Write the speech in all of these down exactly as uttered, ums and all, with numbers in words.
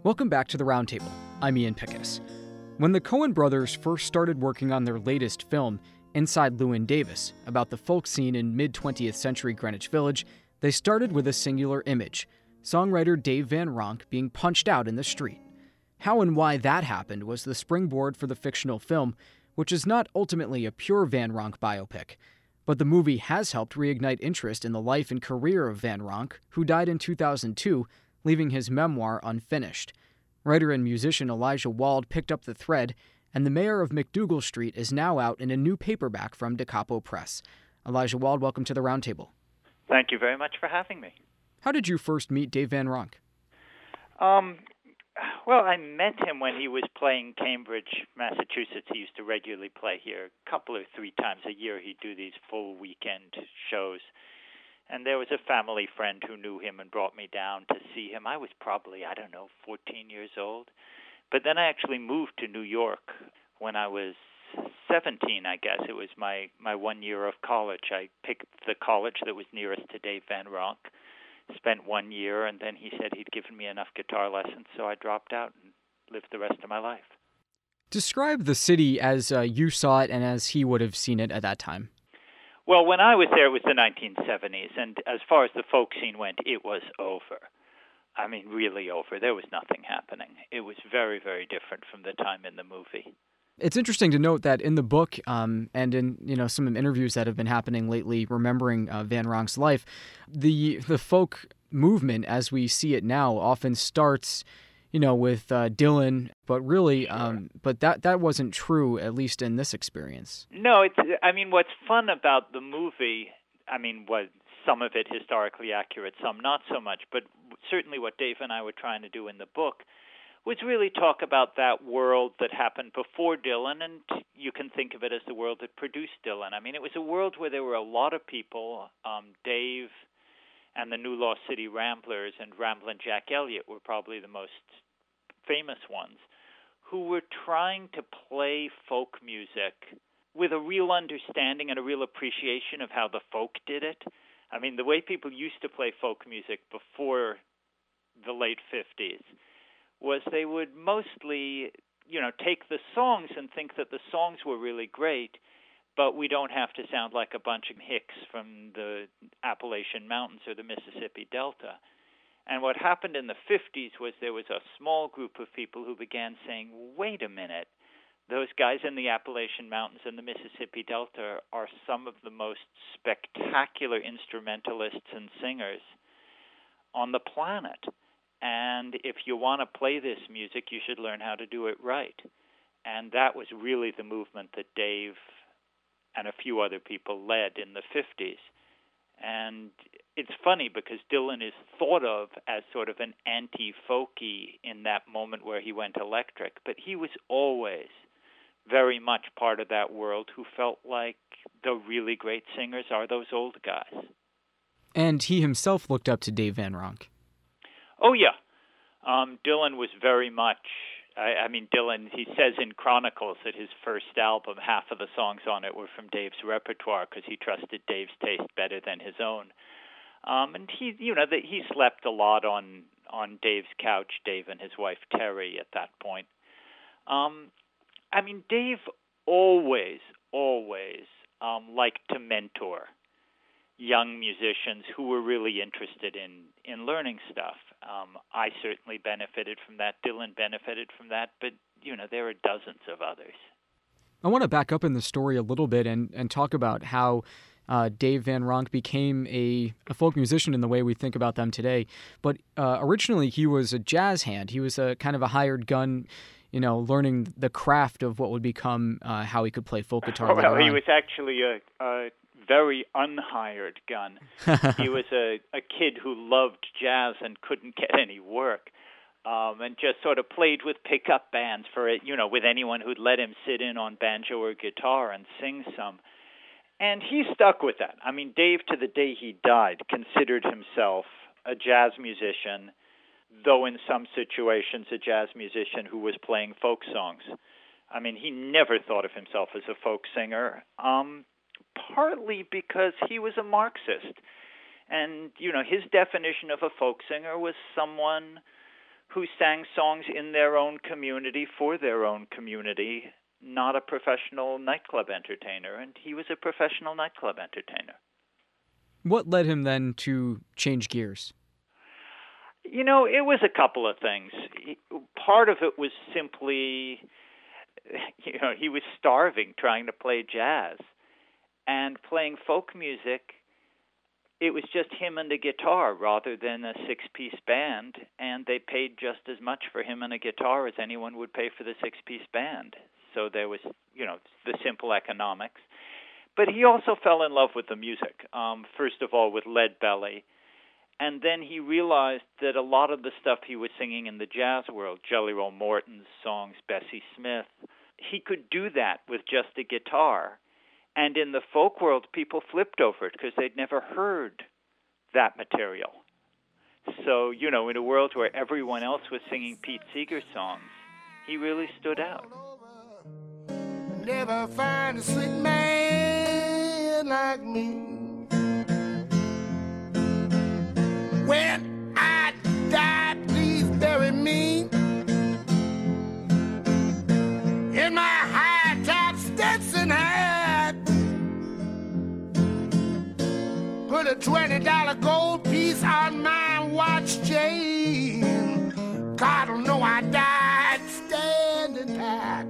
Welcome back to the Roundtable. I'm Ian Pickus. When the Coen brothers first started working on their latest film, Inside Llewyn Davis, about the folk scene in mid-twentieth century Greenwich Village, they started with a singular image, songwriter Dave Van Ronk being punched out in the street. How and why that happened was the springboard for the fictional film, which is not ultimately a pure Van Ronk biopic. But the movie has helped reignite interest in the life and career of Van Ronk, who died in two thousand two, leaving his memoir unfinished. Writer and musician Elijah Wald picked up the thread, and The Mayor of MacDougal Street is now out in a new paperback from Da Capo Press. Elijah Wald, welcome to the Roundtable. Thank you very much for having me. How did you first meet Dave Van Ronk? Um, well, I met him when he was playing Cambridge, Massachusetts. He used to regularly play here a couple or three times a year. He'd do these full weekend shows. And there was a family friend who knew him and brought me down to see him. I was probably, I don't know, fourteen years old. But then I actually moved to New York when I was seventeen, I guess. It was my, my one year of college. I picked the college that was nearest to Dave Van Ronk, spent one year, and then he said he'd given me enough guitar lessons, so I dropped out and lived the rest of my life. Describe the city as uh, you saw it and as he would have seen it at that time. Well, when I was there, it was the nineteen seventies, and as far as the folk scene went, it was over. I mean, really over. There was nothing happening. It was very, very different from the time in the movie. It's interesting to note that in the book um, and in you know some interviews that have been happening lately, remembering uh, Van Ronk's life, the the folk movement as we see it now often starts, you know, with uh, Dylan, but really, Sure. um, but that that wasn't true, at least in this experience. No, it's. I mean, what's fun about the movie, I mean, was some of it historically accurate, some not so much, but certainly what Dave and I were trying to do in the book was really talk about that world that happened before Dylan, and you can think of it as the world that produced Dylan. I mean, it was a world where there were a lot of people, um, Dave and the New Lost City Ramblers and Ramblin' Jack Elliott were probably the most famous ones, who were trying to play folk music with a real understanding and a real appreciation of how the folk did it. I mean, the way people used to play folk music before the late fifties was they would mostly, you know, take the songs and think that the songs were really great, but we don't have to sound like a bunch of hicks from the Appalachian Mountains or the Mississippi Delta. And what happened in the fifties was there was a small group of people who began saying, wait a minute, those guys in the Appalachian Mountains and the Mississippi Delta are some of the most spectacular instrumentalists and singers on the planet. And if you want to play this music, you should learn how to do it right. And that was really the movement that Dave and a few other people led in the fifties. And it's funny because Dylan is thought of as sort of an anti-folky in that moment where he went electric, but he was always very much part of that world who felt like the really great singers are those old guys. And he himself looked up to Dave Van Ronk. Oh, yeah. Um, Dylan was very much, I, I mean, Dylan, he says in Chronicles that his first album, half of the songs on it were from Dave's repertoire because he trusted Dave's taste better than his own. Um, and he, you know, the, he slept a lot on, on Dave's couch, Dave and his wife Terry at that point. Um, I mean, Dave always, always um, liked to mentor young musicians who were really interested in, in learning stuff. Um, I certainly benefited from that. Dylan benefited from that. But, you know, there are dozens of others. I want to back up in the story a little bit and, and talk about how uh, Dave Van Ronk became a, a folk musician in the way we think about them today. But uh, originally he was a jazz hand. He was a kind of a hired gun, you know, learning the craft of what would become uh, how he could play folk guitar. Well, he on. was actually a, a very unhired gun. He was a, a kid who loved jazz and couldn't get any work. Um, and just sort of played with pickup bands for it, you know, with anyone who'd let him sit in on banjo or guitar and sing some. And he stuck with that. I mean, Dave, to the day he died, considered himself a jazz musician, though in some situations a jazz musician who was playing folk songs. I mean, he never thought of himself as a folk singer, um, partly because he was a Marxist. And, you know, his definition of a folk singer was someone who sang songs in their own community for their own community, not a professional nightclub entertainer, and he was a professional nightclub entertainer. What led him then to change gears? You know, it was a couple of things. Part of it was simply, you know, he was starving trying to play jazz. And playing folk music, it was just him and a guitar rather than a six-piece band, and they paid just as much for him and a guitar as anyone would pay for the six-piece band. So there was, you know, the simple economics. But he also fell in love with the music, um, first of all with Lead Belly. And then he realized that a lot of the stuff he was singing in the jazz world, Jelly Roll Morton's songs, Bessie Smith, he could do that with just a guitar. And in the folk world, people flipped over it because they'd never heard that material. So, you know, in a world where everyone else was singing Pete Seeger songs, he really stood out. Never find a sweet man like me. When I die, please bury me in my high-top Stetson hat. Put a twenty dollar gold piece on my watch chain. God will know I died standing pat.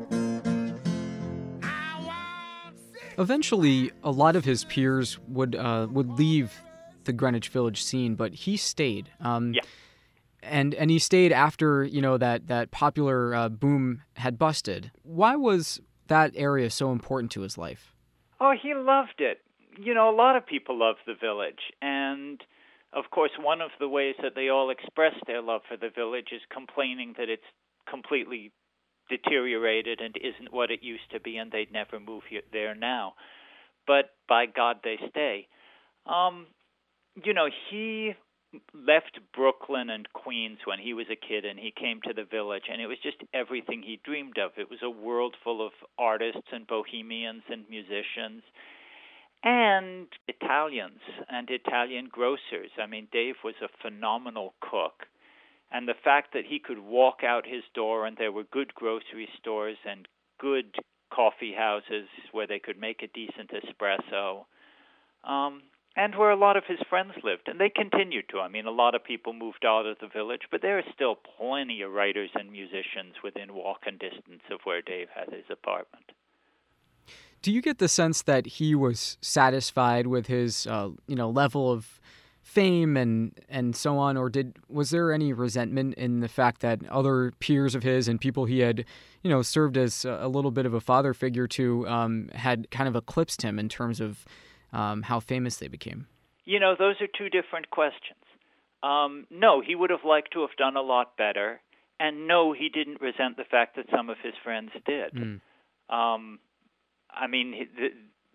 Eventually, a lot of his peers would uh, would leave the Greenwich Village scene, but he stayed. Um, yeah. And and he stayed after, you know, that, that popular uh, boom had busted. Why was that area so important to his life? Oh, he loved it. You know, a lot of people love the Village. And, of course, one of the ways that they all express their love for the Village is complaining that it's completely deteriorated and isn't what it used to be, and they'd never move here, there now. But by God, they stay. Um, you know, he left Brooklyn and Queens when he was a kid, and he came to the Village, and it was just everything he dreamed of. It was a world full of artists and bohemians and musicians and Italians and Italian grocers. I mean, Dave was a phenomenal cook. And the fact that he could walk out his door and there were good grocery stores and good coffee houses where they could make a decent espresso, um, and where a lot of his friends lived. And they continued to. I mean, a lot of people moved out of the Village, but there are still plenty of writers and musicians within walking distance of where Dave had his apartment. Do you get the sense that he was satisfied with his, uh, you know, level of fame and and so on, or did was there any resentment in the fact that other peers of his and people he had, you know, served as a little bit of a father figure to um, had kind of eclipsed him in terms of um, how famous they became? You know, those are two different questions. Um, no, he would have liked to have done a lot better, and no, he didn't resent the fact that some of his friends did. Mm. Um, I mean, the,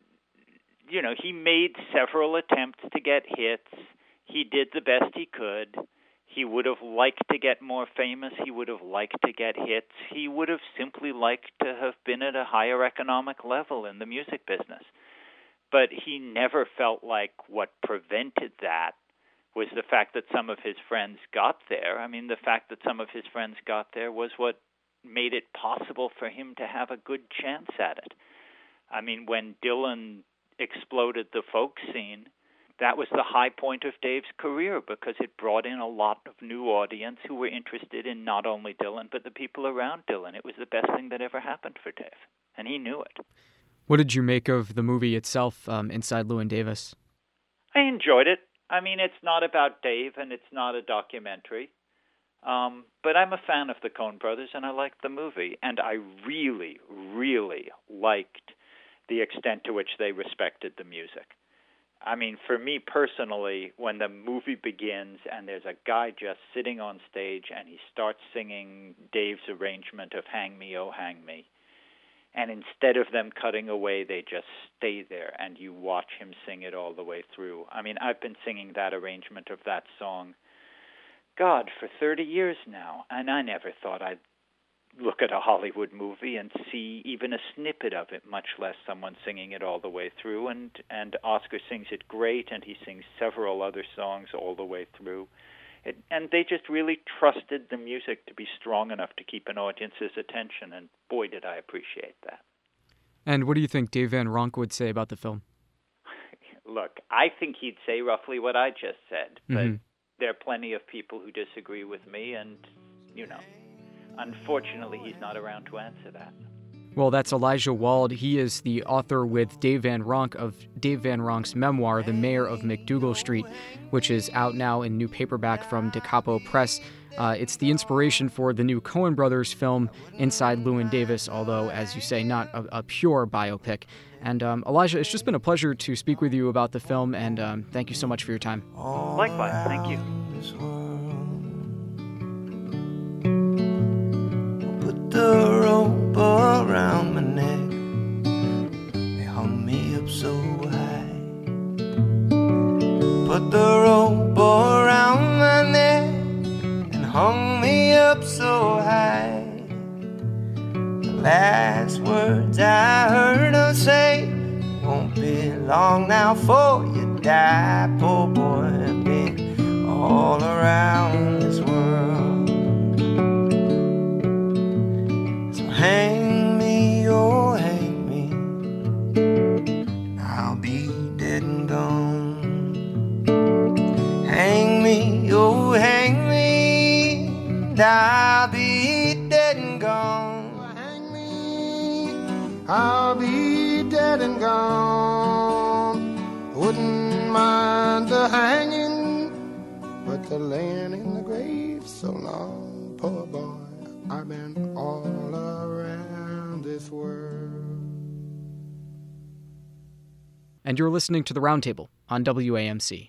you know, he made several attempts to get hits. He did the best he could. He would have liked to get more famous. He would have liked to get hits. He would have simply liked to have been at a higher economic level in the music business. But he never felt like what prevented that was the fact that some of his friends got there. I mean, the fact that some of his friends got there was what made it possible for him to have a good chance at it. I mean, when Dylan exploded the folk scene, that was the high point of Dave's career because it brought in a lot of new audience who were interested in not only Dylan, but the people around Dylan. It was the best thing that ever happened for Dave, and he knew it. What did you make of the movie itself, um, Inside Llewyn Davis? I enjoyed it. I mean, it's not about Dave, and it's not a documentary. Um, but I'm a fan of the Coen brothers, and I liked the movie. And I really, really liked the extent to which they respected the music. I mean, for me personally, when the movie begins and there's a guy just sitting on stage and he starts singing Dave's arrangement of Hang Me, Oh Hang Me, and instead of them cutting away, they just stay there and you watch him sing it all the way through. I mean, I've been singing that arrangement of that song, God, for thirty years now, and I never thought I'd look at a Hollywood movie and see even a snippet of it, much less someone singing it all the way through. And, and Oscar sings it great, and he sings several other songs all the way through. It, and they just really trusted the music to be strong enough to keep an audience's attention, and boy, did I appreciate that. And what do you think Dave Van Ronk would say about the film? Look, I think he'd say roughly what I just said, but Mm-hmm. there are plenty of people who disagree with me, and, you know, unfortunately, he's not around to answer that. Well, that's Elijah Wald. He is the author with Dave Van Ronk of Dave Van Ronk's memoir, The Mayor of McDougal Street, which is out now in new paperback from Da Capo Press. Uh, it's the inspiration for the new Coen Brothers film, Inside Llewyn Davis, although, as you say, not a, a pure biopic. And um, Elijah, it's just been a pleasure to speak with you about the film, and um, thank you so much for your time. Likewise, thank you. Put the rope around my neck, they hung me up so high. Put the rope around my neck and hung me up so high. The last words I heard her say, won't be long now for you die. Poor boy, I've been all around this world. Hang me, oh hang me, and I'll be dead and gone. Hang me, oh hang me, and I'll be dead and gone. Hang me, I'll be dead and gone. Wouldn't mind the hanging, but the laying in the grave so long. Poor boy, I've been all around this world. And you're listening to The Roundtable on W A M C.